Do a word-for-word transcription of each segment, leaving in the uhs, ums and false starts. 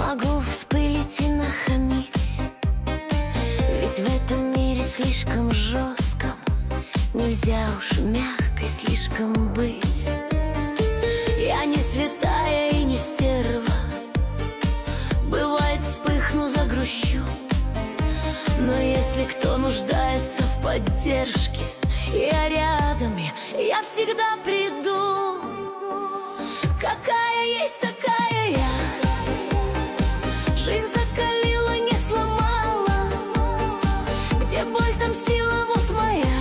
Могу вспылить и нахамить, ведь в этом мире слишком жестком нельзя уж мягкой слишком быть. Я не святая и не стерва, бывает вспыхну, загрущу, но если кто нуждается в поддержке, я рядом, я, я всегда приду. Какая есть, такая я. Жизнь закалила, не сломала. Где боль, там сила, вот моя.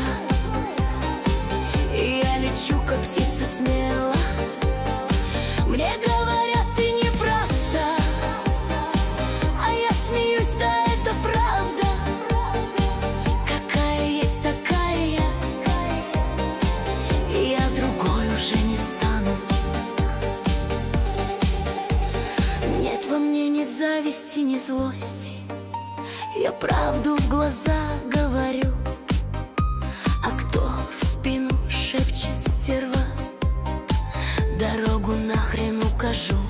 И я лечу, как птица, смело. Мне говорят, ты непроста, а я смеюсь, да, это правда. Какая есть, такая я, и я другой уже не стану. Нет во мне ни зависти, ни злости, я правду в глаза говорю. А кто в спину шепчет: стерва, дорогу нахрен укажу.